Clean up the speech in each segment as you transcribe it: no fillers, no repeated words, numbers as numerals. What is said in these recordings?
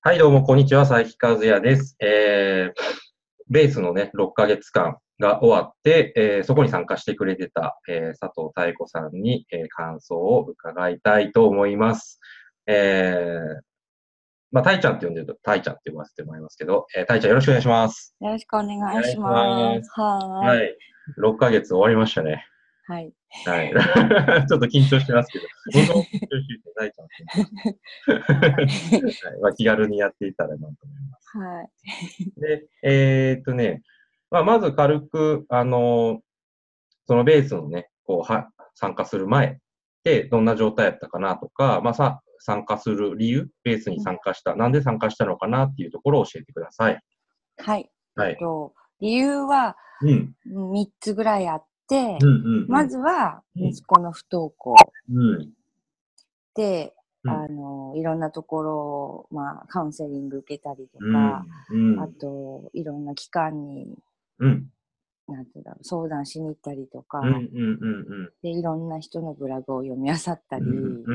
はい、どうも、こんにちは。佐伯和也です。ベースのね、6ヶ月間が終わって、そこに参加してくれてた、佐藤妙子さんに、感想を伺いたいと思います。えタイちゃんって呼んでると、タイちゃんって呼ばせてもらいますけど、タイちゃんよろしくお願いします。 よろしくお願いしお願いします。 ます。 はーい。 はい。6ヶ月終わりましたね。 はい。 はい。ちょっと緊張してますけど、僕も緊張していて、タイちゃんも緊張してはいい。 て、はい。気軽にやっていたらなと思います。 はい。 で、まず軽く、そのベースのね、参加する前ってどんな状態やったかなとか、参加する理由、ベースに参加した、なんで参加したのかなっていうところを教えてください。 はい。 はい。 理由はうん。 3つぐらいあって、 うん、うん、 まずはうん。 息子の不登校うん。 で、 うん。 いろんなところ、カウンセリング受けたりとうん。 か、 うん。 あと、いろんな機関に、 うん。 なんていうんだろう、相談しに行ったりとうん。 か、 うん。うん。 で、いろんな人のブログを読み漁ったうん。 り、 うん。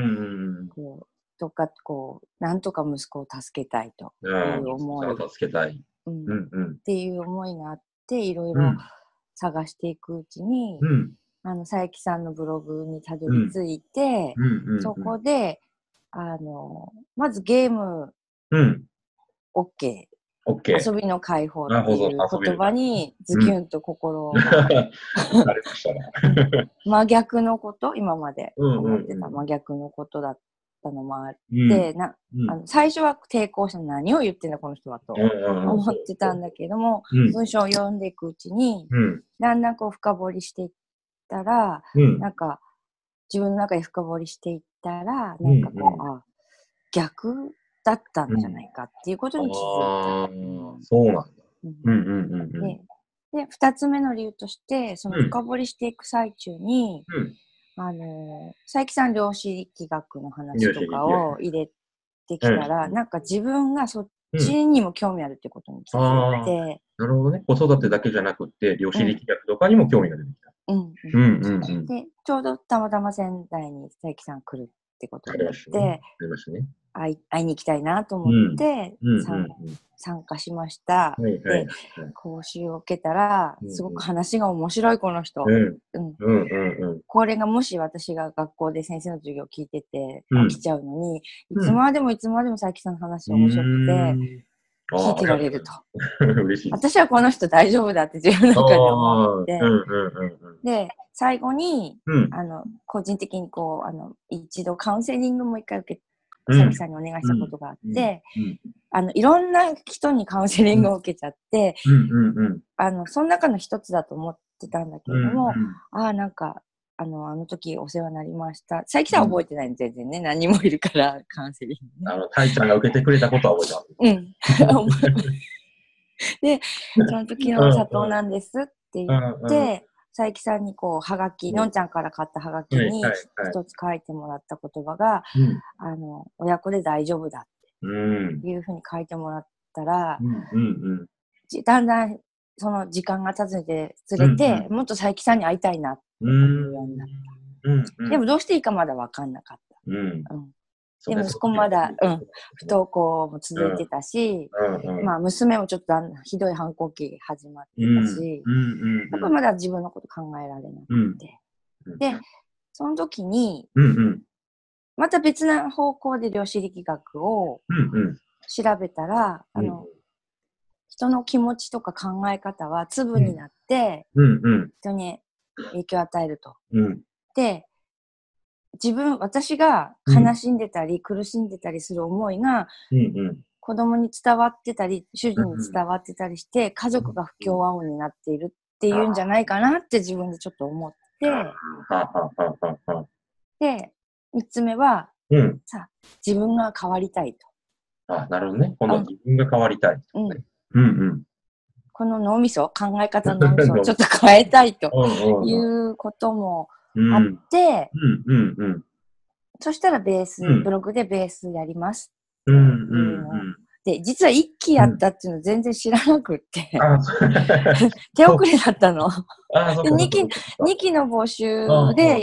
なんとか息子を助けたいというん。 う思い、 息子さんを助けたい。 うん、っうん。うん。 ていう思いがあって、いろいろうん。 探していくうちに、 うん。 佐伯さんのブログにたどうん。 り着いて、 うん。 そこで、まずゲームうん。 OK、 オッケ遊びの解放っー。なるほど。 ていう言遊びるか。 葉にズうん。 キュンと心が、 打たれましたうん、 ね。 真逆のこと、今までうんう思ってたん真逆のことだったのもあっうん。うん。 て、 うん。 最初は抵抗して何を言ってんだこの人はうんとうんうん。 思そうそう。 ってたんだけども、 うん。 文章を読んでいくうちに、 うん。 だんだんこう深掘りしていったら、 うん。 なんか自分の中で深掘りしていったら、 うんなんかこう、 うん。 逆だったんうん。 じゃないかっていうことに気づいた。 ああ、 うん。 そうなんだ。 うん。 うんうんうんうん。 で、二つ目の理由として、そのうん。 深掘りしていく最中に、 うん。 佐伯さん量子力学の話量子とか力学。 を入れてうん。 きたら、なんか自分がそっうん。 ちにも興味あるってことに気づいああ、 て、 なるほどね。子育うん、 てだけじゃなくって、量子うん、 力学とかにも興味が出てきた。 うん、うん。 うんうんうん。 で、ちょうどたまたま仙台に佐伯さん来るってことあになっりましたね。 て、 ありましたね。 会いに行きたいなと思っうん。 て、 うんうん参加しました。 うん。はいはいはで、 いはい。 講習を受けたら、 うんすごくうん。 話が面白い、この人。 うん。 うん。 うんうんうん。 これがもし私が学校で先生の授業を聞いててうん。 飽きちゃうのに、いうん。 つまでもいつまでも佐伯さんの話うが面白くて、 ーん。ああ、 聞いてありがとうられると。 ございます。嬉しいです。 私はこの人大丈夫だって自分のあ中で思っあ、うんて、 うんうんで、最後に、 うん。 個人的に一度カウンセリングも一回うん。 佐伯さんにお願いしうん。 たことがあっうん。 て、 うん。 いろんな人にカウンセリングを受けちゃって、 うん。うん。うん。 その中の一つだと思ってたんだけうん。 れども、 うん。 なんか、あの時お世話になりました。佐伯さんは覚えてないの、全然ね。何人もいるから、カウンセリングね。 タイちゃんが受けてくれたことは覚えてます。 うん。で、その時うん。 の佐藤なんですって言っうん。うん。 て、佐伯さんにはがき、 うん。 のんちゃんから買ったはがきはいにはいはい。 一つ書いてもらった言葉が、 うん。 親子で大丈夫だっうん。 ていうふうに書いてもらったら、 うん。うん。うん。 だんだんその時間が経つにつうん。 れて、もっと佐伯さんに会いたいなっうん。 て思うようになっうん。うた。でん。 もどうしていいかまだ分かんなかっうん。 た。うん。で、 そうね、その息子まだ、 時は気づいてうん、 るところです不ね。 登校も続いてたし、娘もちょっとひどい反抗期始まっうん。 てたうん。 し、 うん。うん。 やっぱりまだ自分のこと考えられなくうん。 て。 うん。 で、その時に、 うん。うん。 また別な方向で量子力学をうん。うん。 調べたら、 うん。 人の気持ちとか考え方は粒うん。 になってうん。うん。 人に影響を与えると。 うん。 で、私がうん。 悲しんでたり苦しんでたりする思いがうん。 子供に伝わってたり、主う人にん。 伝わってたりして、家族が不うん。 協和音になっているっていうんじゃあないかなって自分でちょっと思っあ、 て、 ははははは。 で、三つ目は、 うん。 さ、自分が変わりたいと。 あ、なるほどね。今度はあ、 自分が変わりたい。 うん。 うん。 この脳みそ、考え方うん。 の脳みそをちょっと変えたいというん。 うこともあっうん。 て、 うん。うん。うん。 そしたらうん。 ブログでベースやりますうん。 ってうん。 いうのを。 うん。 で、実は一期うん。 やったっていうの全然知らなくって、 あ、そう。 手そう。 遅れだったの。 あ、そっで、 かそっかそっかそっか。 2期の募うん。うん。 集で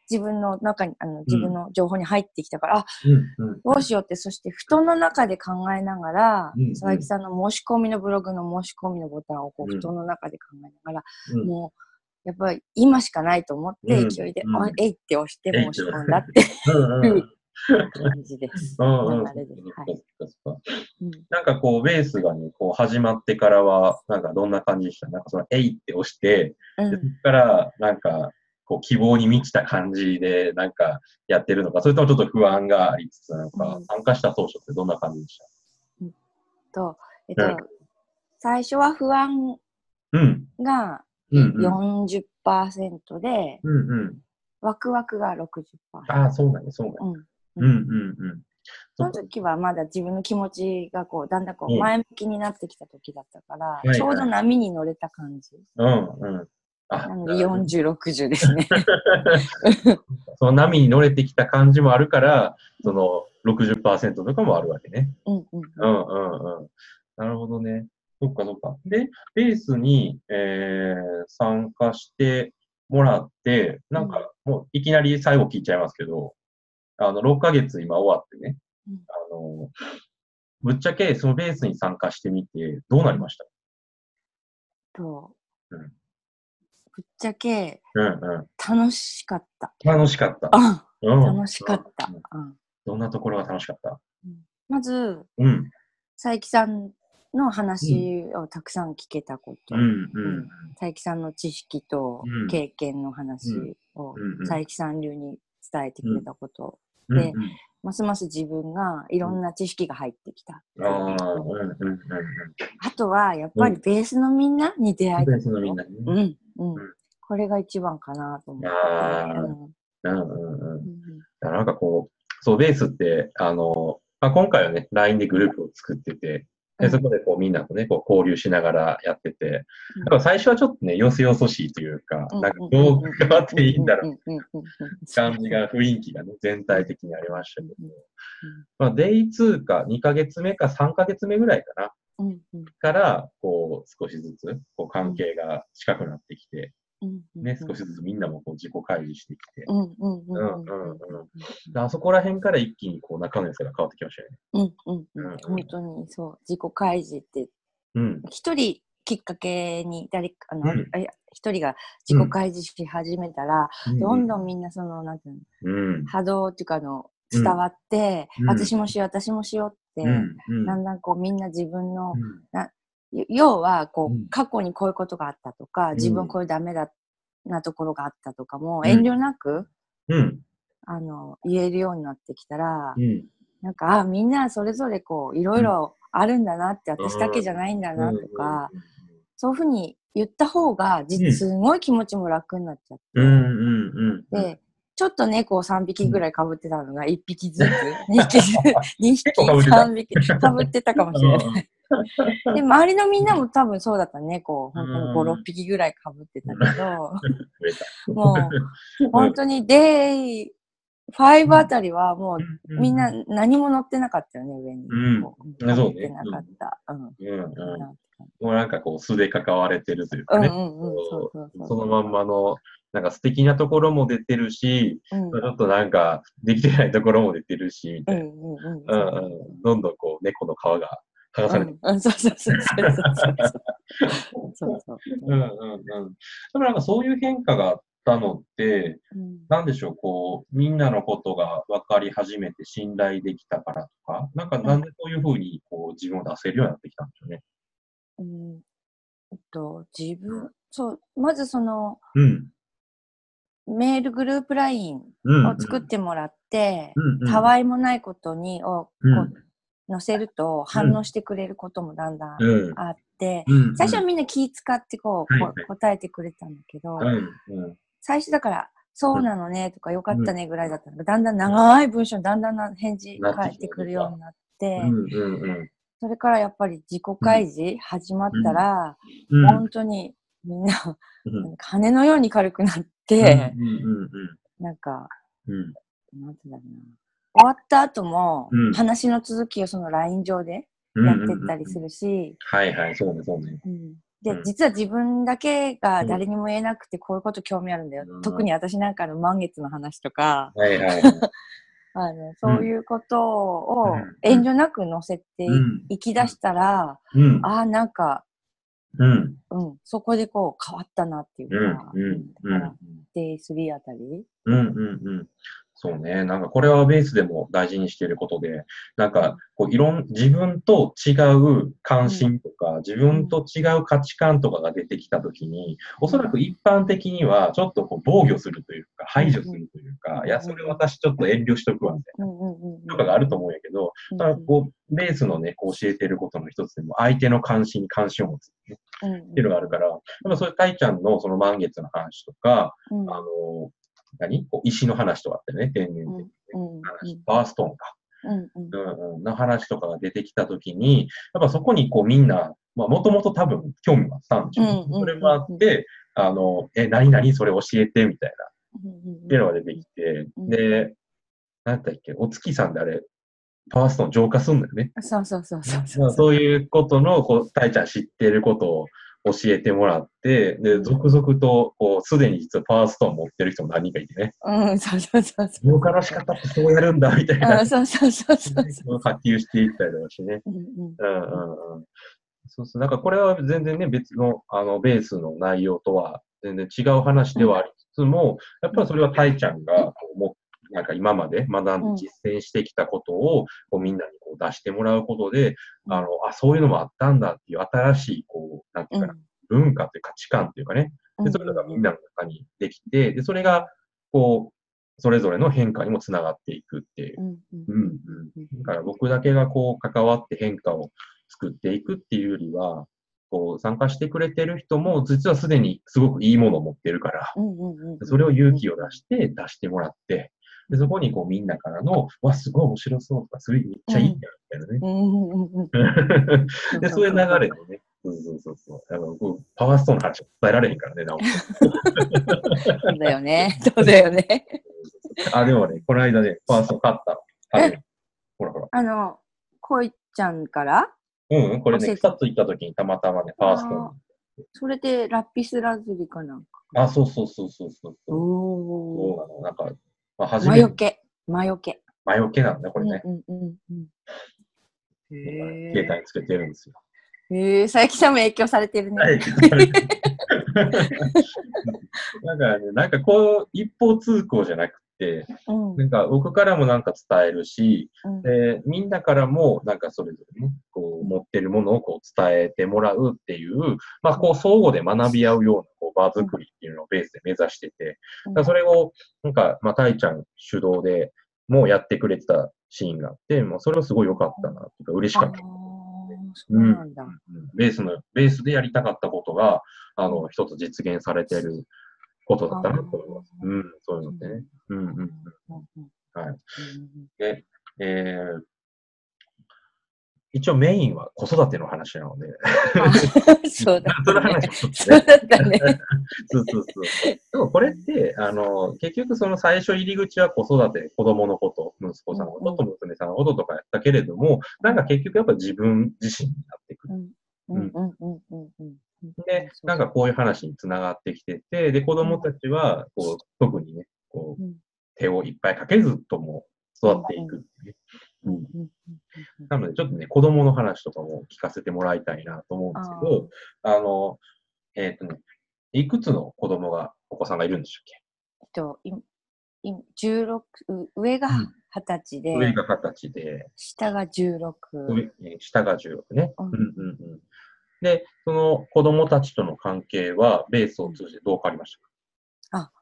自分の中に、自分の情報に入ってきたから、どうしようって、そして布団の中で考えながら、佐伯さんの申し込みのブログの申し込みのボタンをこう布団の中で考えながら、もう、やっぱり今しかないと思って、勢いで、えいって押して申し込んだっていう感じです。流れです。 なんかこう、ベースがね、こう始まってからは、なんかどんな感じでした？なんかその、えいって押して、でそこから、なんか、こう、希望に満ちた感じで、なんか、やってるのか、それともちょっと不安がありつつなのか、参加した当初ってどんな感じでした？ 最初は不安が40%で、ワクワクが60%。 ああ、そうなんだ、そうなんだ。 その時はまだ自分の気持ちがこう、だんだんこう前向きになってきた時だったから、ちょうど波に乗れた感じ。なので40、60ですね。 その波に乗れてきた感じもあるから、その 60% とかもあるわけね。なるほどね。そっかそっか。で、ベースに、参加してもらって、なんかもういきなり最後聞いちゃいますけど、6ヶ月今終わってね、ぶっちゃけそのベースに参加してみてどうなりました？ ぶっちゃけ、楽しかった。 楽しかった。 楽しかった。 どんなところが楽しかった？ まず、佐伯さんの話をたくさん聞けたこと。佐伯さんの知識と経験の話を佐伯さん流に伝えてくれたこと。で、ますます自分がいろんな知識が入ってきた。あとは、やっぱりベースのみんなに出会えたこと。これが一番かなと思って。 なんかこう、そう、ベースって、今回はね、LINE でグループを作ってて、でそこでこうみんなとね、こう交流しながらやってて、やっぱ最初はちょっとね、よそよそしいというか、なんかどう関わっていいんだろう感じが、雰囲気がね、全体的にありましたけど、デイ2か2ヶ月目か3ヶ月目ぐらいかな、から、こう、少しずつ、こう、関係が近くなってきて、ね、少しずつみんなもこう自己開示してきて、あそこら辺から一気にこう仲の良さが変わってきましたよね。 本当にそう、自己開示って、一人きっかけに一人が自己開示し始めたら、どんどんみんなその、なんていうの、波動っていうか伝わって、私もしよう、私もしようって、だんだんこうみんな自分の、要は、こう、過去にこういうことがあったとか、自分こういうダメだなところがあったとかも、遠慮なく、言えるようになってきたら、なんか、みんなそれぞれこう、いろいろあるんだなって、私だけじゃないんだなとか、そういうふうに言った方が、すごい気持ちも楽になっちゃって。で、ちょっと猫を3匹ぐらい被ってたのが1匹ずつ、2匹、3匹被ってたかもしれない。で、周りのみんなも多分そうだったね。こう、本当に5、6匹ぐらい被ってたけど、もう、本当にデイ5あたりはもう、みんな何も乗ってなかったよね、上に。 そうね。 なかった。 もうなんかこう素で関われてるというかね。そのまんまの、なんか素敵なところも出てるし、ちょっとなんかできてないところも出てるし、みたいな。どんどんこう猫の皮が剥がされてる。だからなんかそういう変化があったのって、なんでしょう、こう、みんなのことが分かり始めて信頼できたからとか、なんでそういうふうにこう自分を出せるようになってきたんでしょうね。 そう、まずその、メールグループ LINE を作ってもらって、たわいもないことに載せると反応してくれることもだんだんあって、最初はみんな気使って答えてくれたんだけど、最初だから、そうなのねとかよかったねぐらいだったのが、だんだん長い文章にだんだん返事返ってくるようになって、それからやっぱり自己開示始まったら、本当にみんな、羽のように軽くなって、なんか、なんていうんだろうな。終わった後も、話の続きをその LINE 上でやってったりするし、 はいはい、そうね、そうね。 で、実は自分だけが誰にも言えなくて、こういうこと興味あるんだよ。特に私なんかの満月の話とか、そういうことを遠慮なく載せていき出したら、なんか、そこでこう変わったなっていうか、だから、デイ3あたりそうね。なんかこれはベースでも大事にしていることで、なんかこう自分と違う関心とか、自分と違う価値観とかが出てきたときに、おそらく一般的にはちょっとこう防御するというか、排除するというか、いや、それ私ちょっと遠慮しとくわ、みたいな。とかがあると思うんやけど、ただこう、ベースのね、こう教えてることの一つでも、相手の関心に関心を持つ、ね、っていうのがあるから、やっぱそういうタイちゃんのその満月の話とか、こう石の話とかあってね、天然的な話、バーストーンか。の話とかが出てきたときに、やっぱそこにこうみんな、もともと多分興味はあったんでしょう。それもあって、何々それ教えてみたいな、っていうのが出てきて、で、なんだっけ、お月さんであれ、パワーストーン浄化すんだよね。そういうことの、こう、タイちゃん知ってることを教えてもらって、で、続々と、こう、すでに実はパワーストーン持ってる人も何人かいてね。浄化の仕方ってそうやるんだ、みたいな。波及していったりとかしてね。そうそう。なんかこれは全然ね、別の、ベースの内容とは全然違う話ではありつつも、やっぱりそれはタイちゃんがなんか今まで学んで実践してきたことをこうみんなにこう出してもらうことで、そういうのもあったんだっていう新しい、こう、なんていうかな、文化という価値観っていうかね、で、それがみんなの中にできて、で、それが、こう、それぞれの変化にもつながっていくっていう。だから僕だけがこう関わって変化を作っていくっていうよりは、こう参加してくれてる人も実はすでにすごくいいものを持ってるから、それを勇気を出してもらって、でそこにこうみんなからの、わ、すごい面白そうとか、それめっちゃいいんだよ、みたいなね。で、そういう流れでね、そうパワーストーンの話を伝えられへんからね、なお。 そうだよね。そうだよね。 でもね、この間ね、パワーストーン買ったの。ほら。 こいちゃんからこれね、草津行った時にたまたまね、パワーストーン。 それでラピスラズリかなんか。 そう。そうなの。なんか、初めて。 魔除けなんだ、これね。携帯につけてるんですよ。 佐伯さんも影響されてるね。 だからね、なんかこう、一方通行じゃなくて、なんか僕からもなんか伝えるし、で、みんなからもなんかそれぞれね、こう持ってるものをこう伝えてもらうっていう、こう相互で学び合うようなこう場作りっていうのをベースで目指してて、それをなんか、タイちゃん主導でもうやってくれてたシーンがあって、それはすごい良かったなっていうか嬉しかった。 そうなんだ。 ベースでやりたかったことが、一つ実現されてることだったなと思います。そういうのってね。はい。で、一応メインは子育ての話なので。 そうだったね。そうだったね。 そう。でもこれって、結局その最初入り口は子育て、子供のこと、息子さんのことと娘さんのこととかやったけれども、なんか結局やっぱ自分自身になってくる。で、なんかこういう話につながってきてて、で、子供たちは、こう、特にね、こう、手をいっぱいかけずとも育っていくっていう。なので、ちょっとね、子供の話とかも聞かせてもらいたいなと思うんですけど、いくつの子供が、お子さんがいるんでしたっけ ？16、上が20歳で、 上が20歳で、 下が16。 下が16ね。で、その子供たちとの関係は、ベースを通じてどう変わりましたか？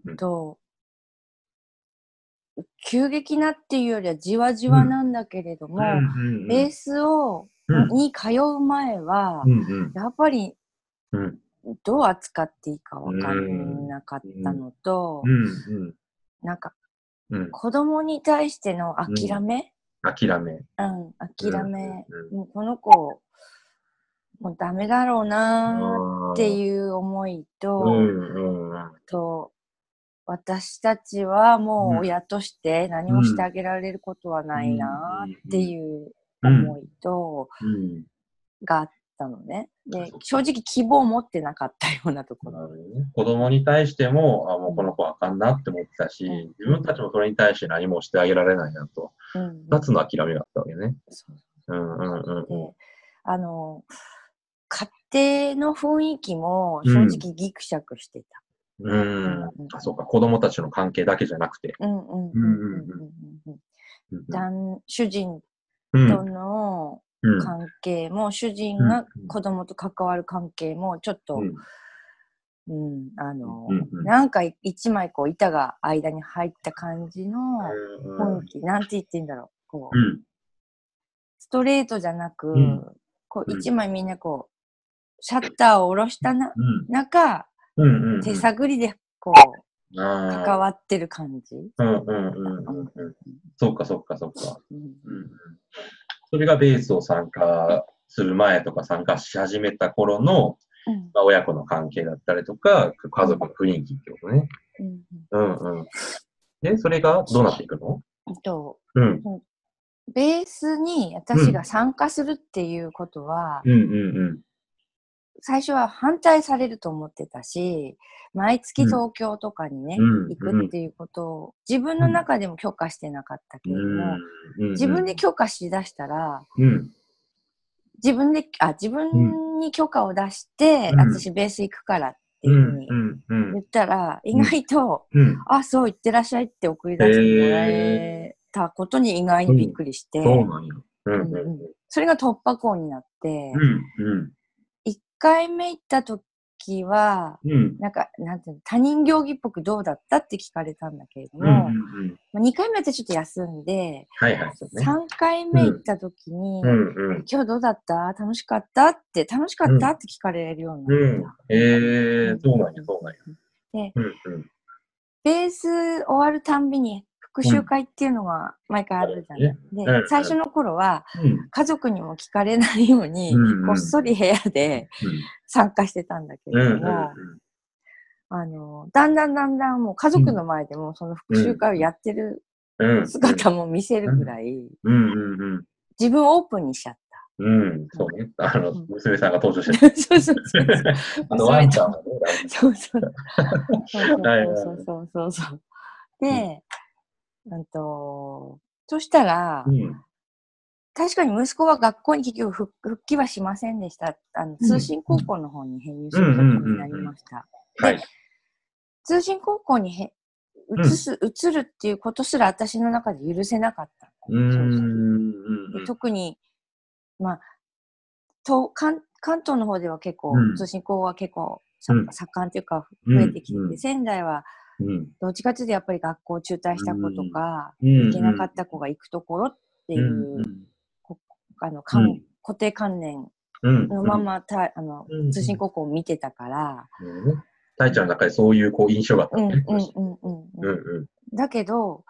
急激なっていうよりはじわじわなんだけれども、ベースに通う前は、やっぱりどう扱っていいか分かんなかったのと、なんか子供に対しての諦め、もうこの子もうダメだろうなっていう思いと、私たちはもう親として何もしてあげられることはないなっていう思いと、があっったのね。で、正直希望を持ってなかったようなところ。 子供に対しても、もうこの子はあかんなって思ってたし、自分たちもそれに対して何もしてあげられないなと。二つの諦めがあったわけね。 で、家庭の雰囲気も正直ギクシャクしてた。 そうか、子供たちの関係だけじゃなくて。 主人との関係も、主人が子供と関わる関係も、ちょっと、なんか一枚こう板が間に入った感じの雰囲気、なんて言っていいんだろう。こうストレートじゃなく、こう一枚みんなこう、シャッターを下ろした中、手探りでこう、関わってる感じ。 そっか。それがベースを参加する前とか参加し始めた頃の、親子の関係だったりとか、家族の雰囲気ってことね。で、それがどうなっていくの？ ベースに私が参加するっていうことは、最初は反対されると思ってたし、毎月東京とかにね、行くっていうことを自分の中でも許可してなかったけれども、自分で許可しだしたら、自分に許可を出して、私ベース行くからっていうふうに言ったら、意外と、そう言ってらっしゃいって送り出してもらえたことに意外にびっくりして、それが突破口になって、1回目行った時は、なんていうの、他人行儀っぽくどうだったって聞かれたんだけれども、2回目はちょっと休んで、3回目行った時に、今日どうだった？楽しかったって聞かれるようになった。 そうなんや。 で、ベース終わるたんびに復習会っていうのが毎回あるじゃない。で、最初の頃は、家族にも聞かれないように、こっそり部屋で参加してたんだけれども、だんだんもう家族の前でもその復習会をやってる姿も見せるぐらい、自分をオープンにしちゃった。 そうね。娘さんが登場してた。 そう。 ワンちゃんもね。 そう。で、そしたら、確かに息子は学校に結局復帰はしませんでした。通信高校の方に編入することになりました。で、通信高校に移るっていうことすら私の中で許せなかった。特に、関東の方では結構、通信高校は結構盛んというか増えてきてて、仙台はどっちかというとやっぱり学校中退した子とか、行けなかった子が行くところっていう、固定観念のまま、通信高校を見てたから、 大ちゃんの中でそういう印象があったね。 だけど、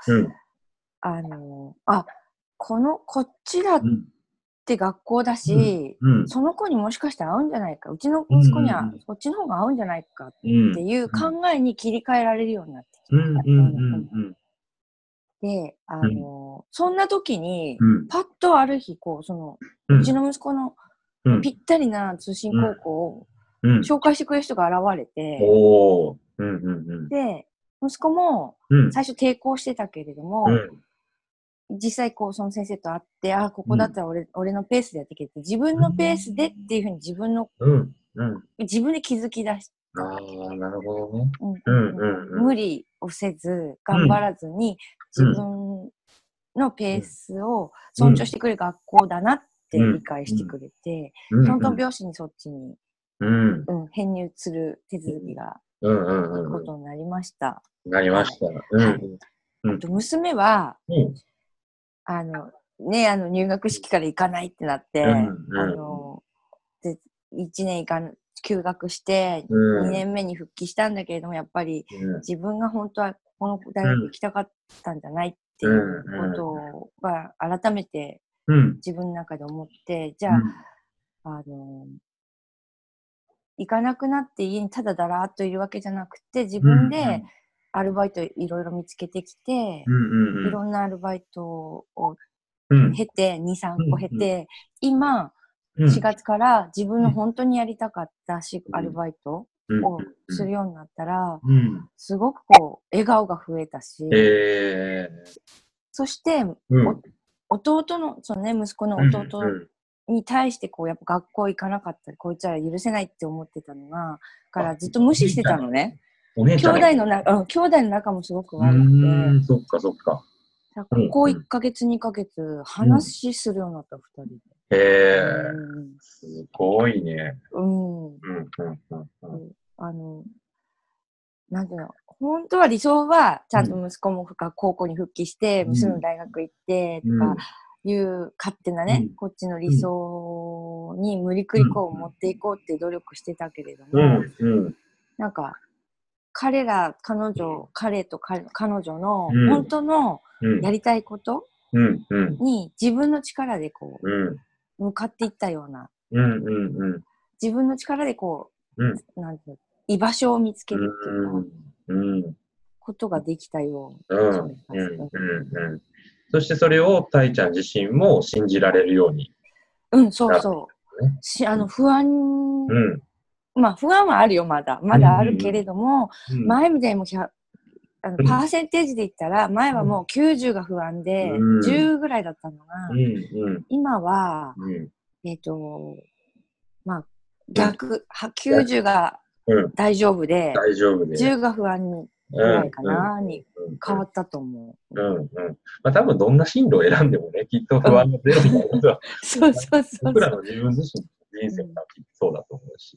こっちだって学校だし、その子にもしかして合うんじゃないか、うちの息子にはそっちの方が合うんじゃないかっていう考えに切り替えられるようになってきた。で、そんな時に、パッとある日、うちの息子のぴったりな通信高校を紹介してくれる人が現れて、で、息子も最初抵抗してたけれども、実際その先生と会って、ここだったら俺のペースでやっていけて、自分のペースでっていうふうに自分で気づき出した。 なるほどね。 無理をせず、頑張らずに、自分のペースを尊重してくれる学校だなって理解してくれて、トントン拍子にそっちに、編入する手続きが、ことになりました。 なりました。 あと、娘は、入学式から行かないってなって、1年休学して、2年目に復帰したんだけれども、やっぱり自分が本当はこの大学行きたかったんじゃないっていうことが改めて自分の中で思って、じゃあ、行かなくなって家にただだらーっといるわけじゃなくて、自分でアルバイトいろいろ見つけてきて、いろんなアルバイトを経て、2、3個経て、今、 4月から自分の本当にやりたかったアルバイトをするようになったら、すごくこう、笑顔が増えたし、そして、弟の、そのね、息子の弟に対してこう、やっぱ学校行かなかったり、こいつら許せないって思ってたのが、からずっと無視してたのね。兄弟の仲もすごく悪くて。 そっかそっか。 ここ1ヶ月、2ヶ月、話するようになった、2人で。 すごいね。 なんていうの、本当は理想は、ちゃんと息子も高校に復帰して、娘の大学行って、とかいう勝手なね、こっちの理想に無理くりこう持っていこうって努力してたけれども、なんか、彼と彼女の本当のやりたいことに自分の力でこう、向かっていったような、自分の力でこう、なんていうの、居場所を見つけるっていうか、ことができたような気がする。 そしてそれをたいちゃん自身も信じられるように。 そうそう。不安、まあ不安はあるよ、まだあるけれども、前みたいにもパーセンテージで言ったら、前はもう90が不安で、10ぐらいだったのが、今は、まあ、90が大丈夫で、10が不安ぐらいかな、に変わったと思う。 まあ多分どんな進路を選んでもね、きっと不安がゼロになることは、僕らの自分自身の人生もそうだと思うし。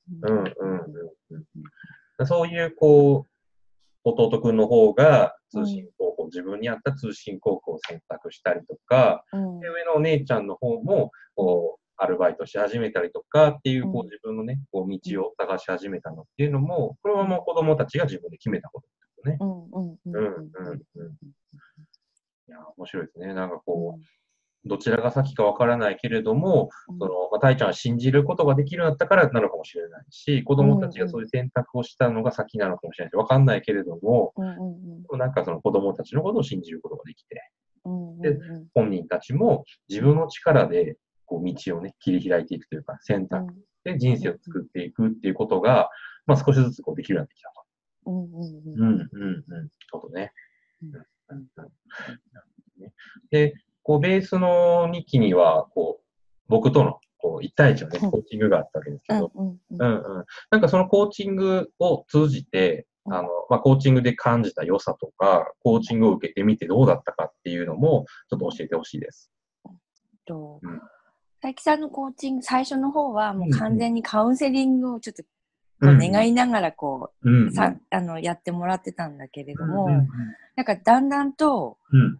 そういう、こう、弟くんの方が通信高校、自分に合った通信高校を選択したりとか、で上のお姉ちゃんの方も、こう、アルバイトし始めたりとかっていう、こう自分のね、こう道を探し始めたのっていうのも、これはもう子供たちが自分で決めたことですよね。いや、面白いですね。なんかこう、どちらが先かわからないけれども、たいちゃんは信じることができるようになったからなのかもしれないし、子供たちがそういう選択をしたのが先なのかもしれないし、わかんないけれども、なんかその子供たちのことを信じることができて、で、本人たちも自分の力で、こう道をね、切り開いていくというか、選択で人生を作っていくっていうことが、まあ少しずつこうできるようになってきたと。ことね。で、こう、ベースの2期には、こう、僕との、こう、1対1のね、コーチングがあったわけですけど、なんかそのコーチングを通じて、まあ、コーチングで感じた良さとか、コーチングを受けてみてどうだったかっていうのも、ちょっと教えてほしいです。 佐伯さんのコーチング、最初の方はもう完全にカウンセリングをちょっと願いながらこう、やってもらってたんだけれども、なんかだんだんと、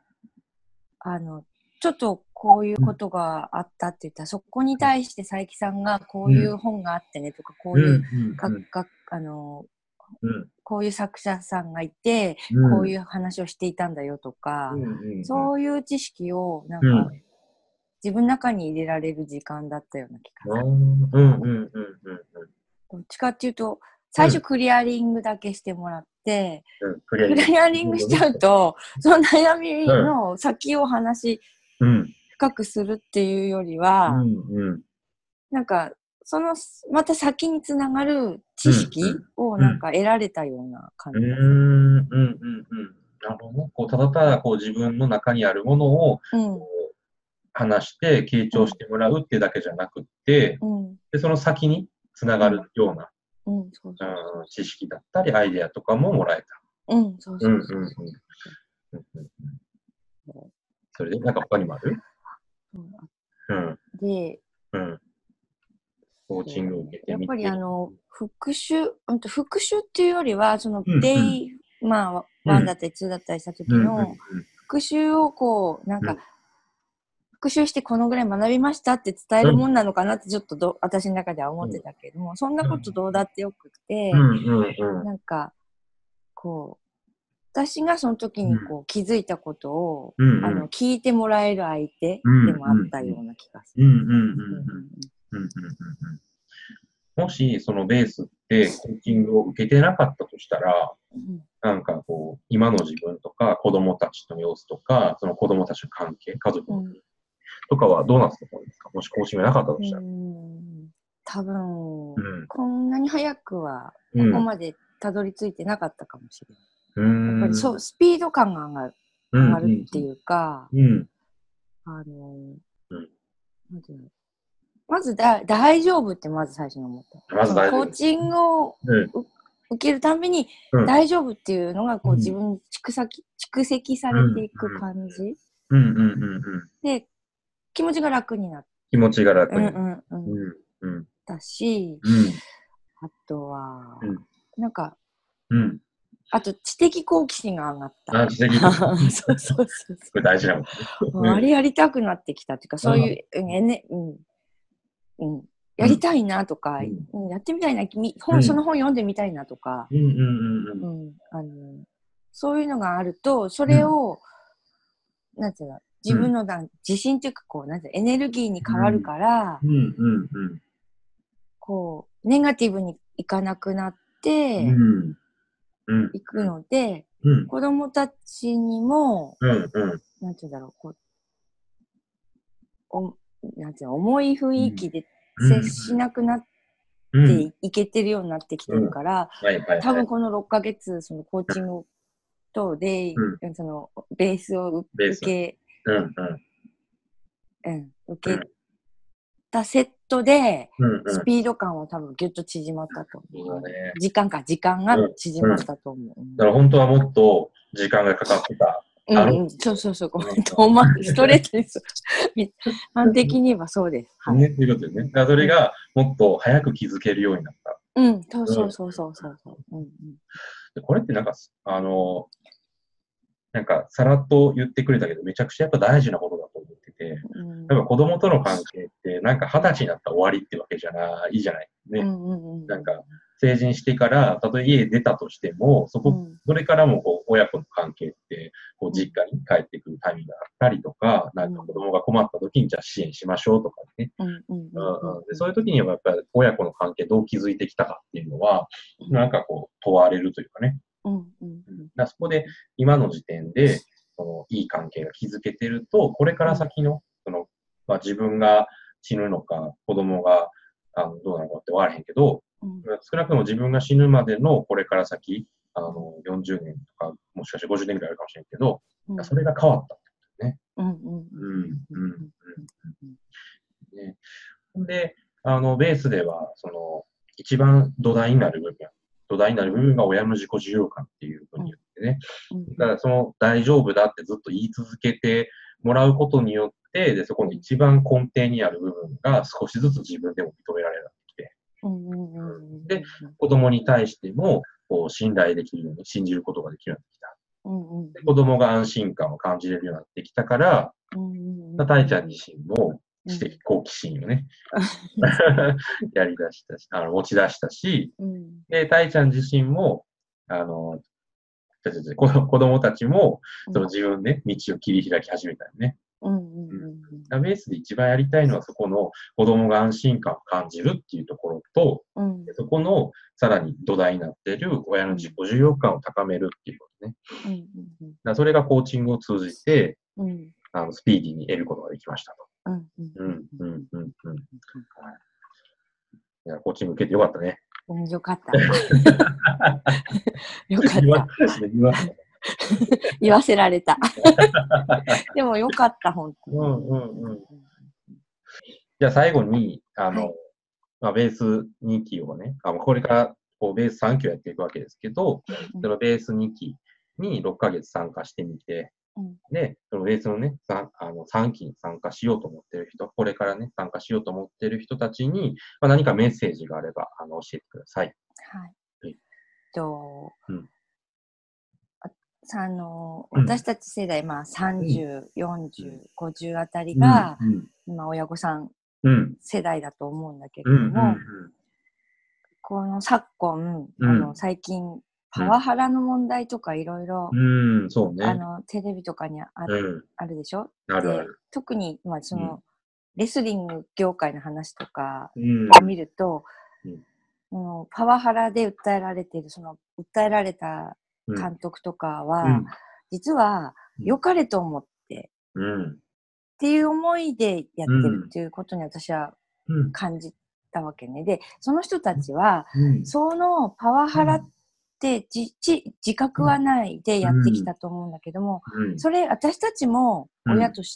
ちょっとこういうことがあったって言ったら、そこに対して佐伯さんがこういう本があってねとか、こういう、こういう作者さんがいて、こういう話をしていたんだよとか、そういう知識をなんか、自分の中に入れられる時間だったような気がする。どっちかっていうと、最初クリアリングだけしてもらって、クリアリングしちゃうと、その悩みの先を深くするっていうよりは、なんか、また先につながる知識をなんか得られたような感じがする。 なるほど。こうただただこう自分の中にあるものを、話して傾聴してもらうっていうだけじゃなくって、でその先につながるような知識だったりアイデアとかももらえた。それでなんか他にもある？ で、 コーチングを受けてみて。 やっぱり復習っていうよりは、そのデイ、まあ、1だったり2だったりした時の復習をこう、なんか、復習してこのぐらい学びましたって伝えるもんなのかなってちょっと私の中では思ってたけれども、そんなことどうだってよくて、なんか、こう、私がその時にこう気づいたことを、聞いてもらえる相手でもあったような気がする。 もしそのベースってコーチングを受けてなかったとしたら、なんかこう、今の自分とか子供たちの様子とか、その子供たちの関係、家族のとかはどうなってたんですか？ もしコーチングなかったとしたら。 多分、こんなに早くは、ここまでたどり着いてなかったかもしれない。やっぱりそう、スピード感が上がるっていうか、なんていうの、まず大丈夫ってまず最初に思った。 まず大丈夫。 コーチングを受けるたびに、大丈夫っていうのがこう自分に蓄積されていく感じ。で、気持ちが楽になって。 気持ちが楽に。 だし、あとは、なんか、あと知的好奇心が上がった。 知的好奇心。 そうそうそう。 これ大事なの。 あれやりたくなってきたっていうか、そういう、やりたいなとか、やってみたいな、その本読んでみたいなとか、そういうのがあると、それを、なんていうの、自分の自信というか、こう、なんていうの、エネルギーに変わるから、こう、ネガティブにいかなくなって、いくので、子供たちにも、なんていうんだろう、こう、なんていうの、重い雰囲気で接しなくなっていけてるようになってきてるから、多分この6ヶ月、そのコーチング等で、そのベースを受けたセットで、スピード感は多分ギュッと縮まったと思う。時間が縮まったと思う。 だから本当はもっと時間がかかってた。 そう、ごめん、ストレートです。一般的に言えばそうです。 ね、ということでね。だからそれがもっと早く気づけるようになった。 そう。 これってなんか、なんか、さらっと言ってくれたけど、めちゃくちゃやっぱ大事なことだと思ってて、例えば子供との関係って、なんか20歳になったら終わりってわけじゃないじゃない。ね。なんか、成人してから、たとえ家出たとしても、それからもこう親子の関係って、こう実家に帰ってくるタイミングがあったりとか、なんか子供が困った時にじゃあ支援しましょうとかね。でそういう時にはやっぱり親子の関係どう築いてきたかっていうのは、なんかこう問われるというかね。そこで今の時点で、いい関係が築けてると、これから先の、自分が死ぬのか、子供がどうなのかって分からへんけど、少なくとも自分が死ぬまでのこれから先、40年とか、もしかして50年くらいあるかもしれんけど、それが変わったってね。で、ベースでは、一番土台になる部分が親の自己需要感っていうふうに言ってね。だからその大丈夫だってずっと言い続けてもらうことによって、で、そこの一番根底にある部分が少しずつ自分でも認められるようになってきて。で、子供に対しても、こう、信頼できるように、信じることができるようになってきた。で子供が安心感を感じれるようになってきたから、たいちゃん自身も、知的好奇心をね、やり出したし、持ち出したし、で、たいちゃん自身も、子供たちも、その自分で道を切り開き始めたよね。ベースで一番やりたいのはそこの子供が安心感を感じるっていうところと、そこのさらに土台になっている親の自己重要感を高めるっていうことね。それがコーチングを通じて、スピーディーに得ることができましたと。コーチング受けてよかったね。 よかった。よかった。言わせられた。でもよかった、本当に。 じゃあ最後に、ベース2期をね、これからこうベース3期をやっていくわけですけど、そのベース2期に6ヶ月参加してみて、で、そのベースのね、3期に参加しようと思っている人、これからね、参加しようと思っている人たちに、何かメッセージがあれば、教えてください。 私たち世代、30、40、50あたりが、今親御さん世代だと思うんだけれども、この昨今、最近、パワハラの問題とかいろいろ、テレビとかにあるでしょ。で、特に、その、レスリング業界の話とかを見ると、パワハラで訴えられている、訴えられた監督とかは、実は良かれと思ってていう思いでやってるっていうことに私は感じたわけね。で、その人たちは、そのパワハラって自覚はないでやってきたと思うんだけども、それ私たちも親として、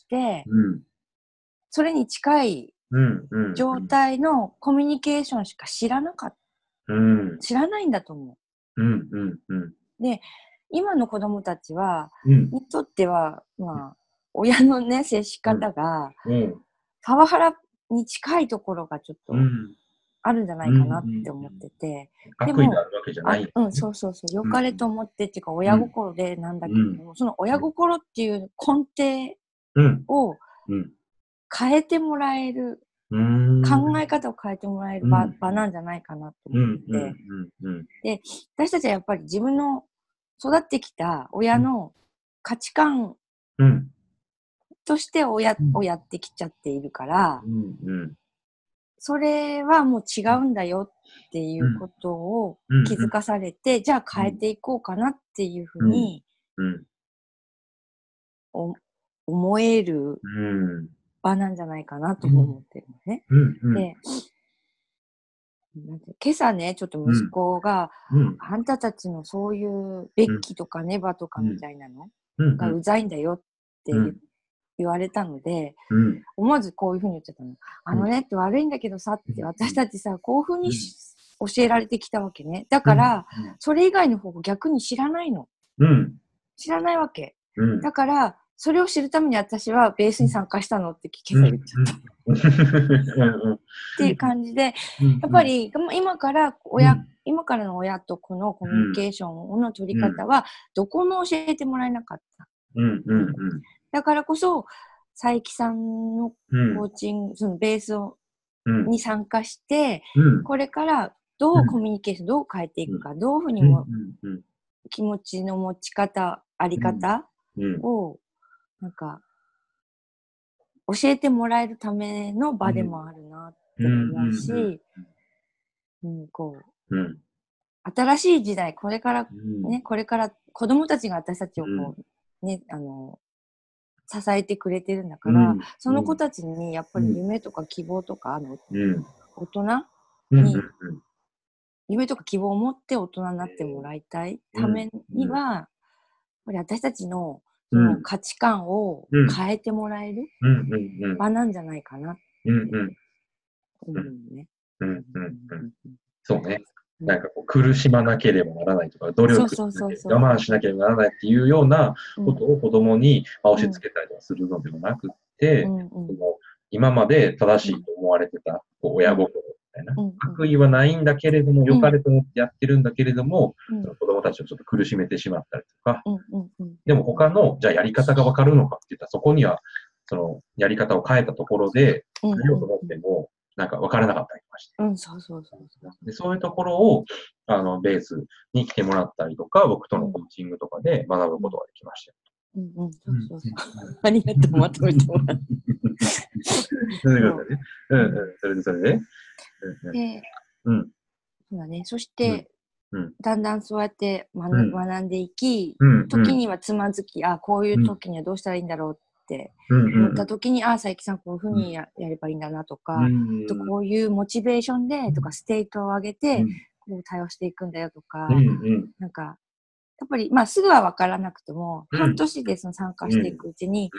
それに近い状態のコミュニケーションしか知らなかった。知らないんだと思う。で、今の子供たちは、にとっては、まあ、親のね、接し方が、パワハラに近いところがちょっとあるんじゃないかなって思ってて。 悪意があるわけじゃない。 そう。良かれと思ってっていうか、親心でなんだけれども、その親心っていう根底を変えてもらえる、考え方を変えてもらえる場なんじゃないかなと思ってて。で、私たちはやっぱり自分の育ってきた親の価値観として親をやってきちゃっているから、それはもう違うんだよっていうことを気づかされて、じゃあ変えていこうかなっていうふうに思える場なんじゃないかなと思ってるのね。で、今朝ね、ちょっと息子が、あんたたちのそういうべきとかねばとかみたいなのがうざいんだよって言われたので、思わずこういうふうに言っちゃったの。あのねって悪いんだけどさって私たちさ、こういうふうに教えられてきたわけね。だから、それ以外の方法逆に知らないの。知らないわけ。だから、それを知るために私はベースに参加したのって今朝言っちゃった。っていう感じで、やっぱり今からの親とこのコミュニケーションの取り方は、どこも教えてもらえなかった。だからこそ、佐伯さんのコーチング、そのベースに参加して、これからどうコミュニケーション、どう変えていくか、どういうふうにも気持ちの持ち方、あり方を、なんか、教えてもらえるための場でもあるなって思うし、新しい時代、これから子供たちが私たちを支えてくれてるんだから、その子たちにやっぱり夢とか希望とか、大人に、夢とか希望を持って大人になってもらいたいためには、やっぱり私たちのその価値観を変えてもらえる場なんじゃないかなって思うね。 そうね。なんかこう苦しまなければならないとか、努力しなければ我慢しなければならないっていうようなことを子供に教えつけたりとかするのではなくて、今まで正しいと思われてた親心みたいな、悪意はないんだけれども、良かれと思ってやってるんだけれども、その子供たちをちょっと苦しめてしまったりとか、でも他の、じゃあやり方がわかるのかって言ったら、そこには、そのやり方を変えたところで、やろうと思っても、なんか分からなかったりとかして。そういうところを、ベースに来てもらったりとか、僕とのコーチングとかで学ぶことができましたよ。 ありがとう、まとめてもらって。 そういうことね。それで。 そうだね。そして、だんだんそうやって学んでいき、時にはつまずき、こういう時にはどうしたらいいんだろうって思った時に、佐伯さんこういうふうにやればいいんだなとか、こういうモチベーションでとか、ステートを上げて、こう対応していくんだよとか、なんか、やっぱり、すぐは分からなくても、半年でその参加していくうちに、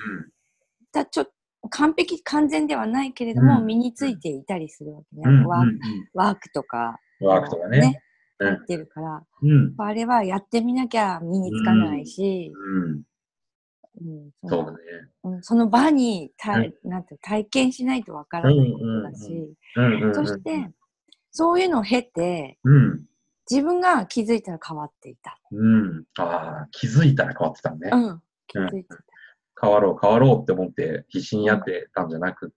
完全ではないけれども、身についていたりするわけね。ワークとかね、やってるから、あれはやってみなきゃ身につかないし、 そうだね。 その場に体験しないとわからないことだし、そして、そういうのを経て、自分が気づいたら変わっていた。 気づいたら変わってたね。 気づいてた。 変わろうって思って必死にやってたんじゃなくって、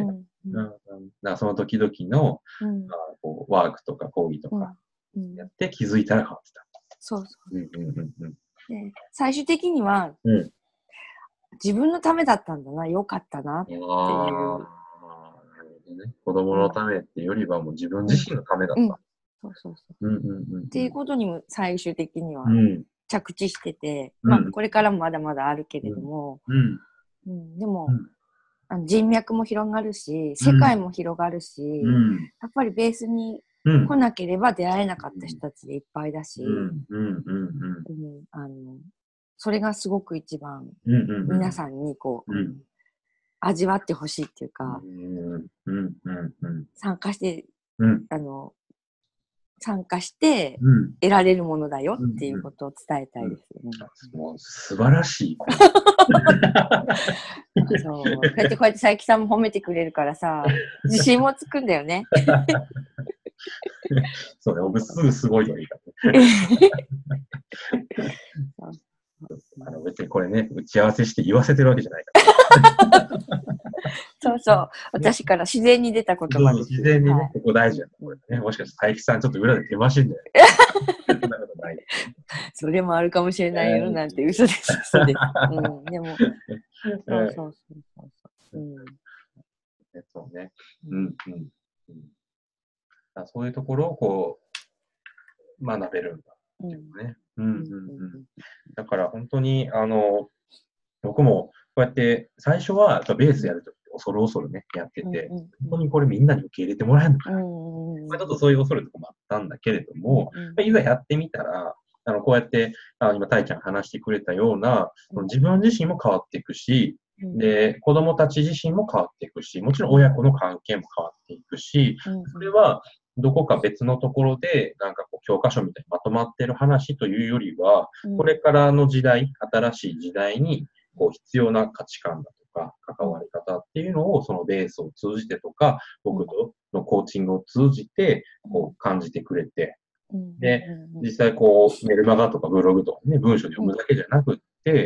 その時々のワークとか講義とかやって気づいたら変わってた。 最終的には、自分のためだったんだな、よかったなっていう。 子供のためっていうよりはもう自分自身のためだった。 っていうことにも最終的には着地してて、これからもまだまだあるけれども、でも、 人脈も広がるし、世界も広がるし、やっぱりベースに来なければ出会えなかった人たちでいっぱいだし、それがすごく一番皆さんにこう、味わってほしいっていうか、参加して、参加して得られるものだよっていうことを伝えたいですよね。 もう素晴らしい。 そう。こうやって佐伯さんも褒めてくれるからさ、自信もつくんだよね。 そうね、僕すぐすごいのいいからね。別にこれね、打ち合わせして言わせてるわけじゃないから。 そうそう。私から自然に出た言葉です。 自然にね、ここ大事だこれね。もしかして佐伯さんちょっと裏で手間しいんだよ。そんなことない。 それもあるかもしれないよなんて嘘です。嘘です。でも、そう。 そうね。そういうところをこう、学べるんだっていうね。だから本当に、僕もこうやって最初はベースやるとき恐る恐るね、やってて、本当にこれみんなに受け入れてもらえるのかな。ちょっとそういう恐れとかもあったんだけれども、いざやってみたら、こうやって、今、たいちゃん話してくれたような、自分自身も変わっていくし、で、子供たち自身も変わっていくし、もちろん親子の関係も変わっていくし、それは、どこか別のところで、なんかこう、教科書みたいにまとまってる話というよりは、これからの時代、新しい時代に、こう、必要な価値観だとか、関わり方っていうのを、そのベースを通じてとか、僕のコーチングを通じて、こう、感じてくれて、で、実際こう、メルマガとかブログとかね、文章で読むだけじゃなくって、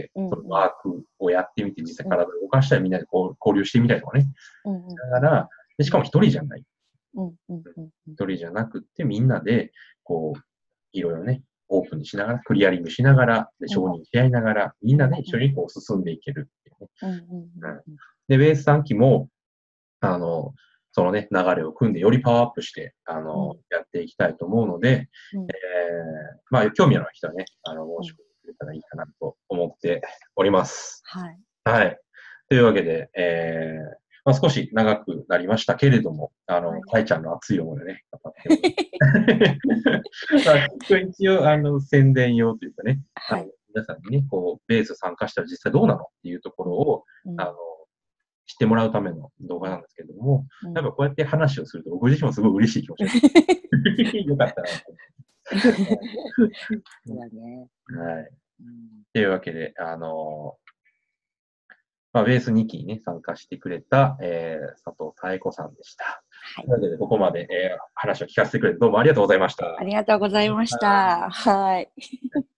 そのワークをやってみて、実際体を動かしたり、みんなでこう交流してみたりとかね、だから、でしかも一人じゃない。一人じゃなくって、みんなで、こう、いろいろね、オープンにしながら、クリアリングしながら、で、承認し合いながら、みんなで一緒にこう進んでいけるっていうね。で、ベース3期も、そのね、流れを組んで、よりパワーアップして、やっていきたいと思うので、興味ある人はね、申し込んでくれたらいいかなと思っております。はい。というわけで、少し長くなりましたけれども、たいちゃんの熱い思いでね、頑張って一応、宣伝用というかね、皆さんにね、こう、ベース参加したら実際どうなのっていうところを、知ってもらうための動画なんですけれども、やっぱこうやって話をすると、僕自身もすごい嬉しい気持ちです。よかったなと。 そうだね。 はい。というわけで、ベース2期にね、参加してくれた、佐藤妙子さんでした。というわけで、ここまで、話を聞かせてくれてどうもありがとうございました。 ありがとうございました。はい。